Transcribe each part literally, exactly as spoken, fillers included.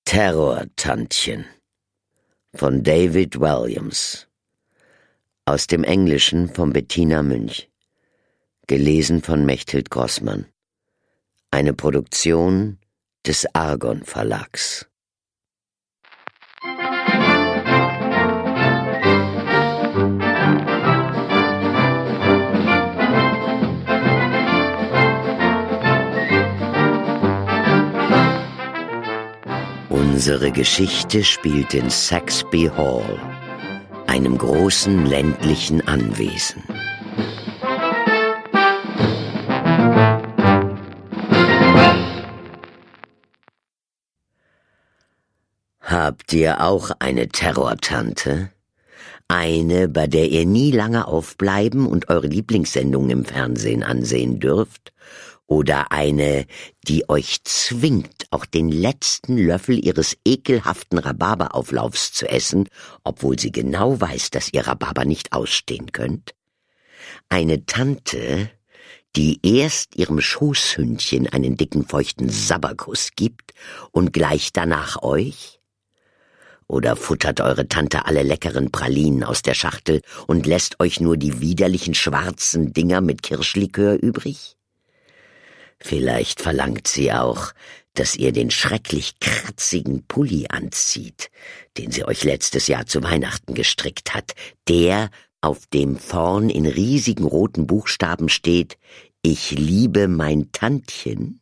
Terror-Tantchen von David Walliams. Aus dem Englischen von Bettina Münch. Gelesen von Mechthild Grossmann. Eine Produktion des Argon Verlags. Unsere Geschichte spielt in Saxby Hall, einem großen ländlichen Anwesen. Habt ihr auch eine Terrortante? Eine, bei der ihr nie lange aufbleiben und eure Lieblingssendungen im Fernsehen ansehen dürft? Oder eine, die euch zwingt, auch den letzten Löffel ihres ekelhaften Rhabarberauflaufs zu essen, obwohl sie genau weiß, dass ihr Rhabarber nicht ausstehen könnt? Eine Tante, die erst ihrem Schoßhündchen einen dicken, feuchten Sabberkuss gibt und gleich danach euch? Oder futtert eure Tante alle leckeren Pralinen aus der Schachtel und lässt euch nur die widerlichen schwarzen Dinger mit Kirschlikör übrig? Vielleicht verlangt sie auch, dass ihr den schrecklich kratzigen Pulli anzieht, den sie euch letztes Jahr zu Weihnachten gestrickt hat, der, auf dem vorn in riesigen roten Buchstaben steht: Ich liebe mein Tantchen.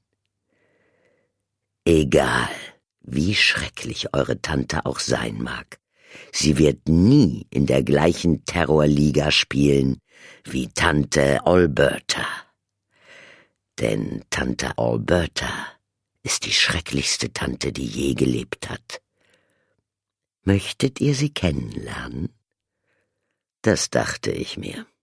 Egal, wie schrecklich eure Tante auch sein mag, sie wird nie in der gleichen Terrorliga spielen wie Tante Alberta. Denn Tante Alberta ist die schrecklichste Tante, die je gelebt hat. Möchtet ihr sie kennenlernen? Das dachte ich mir.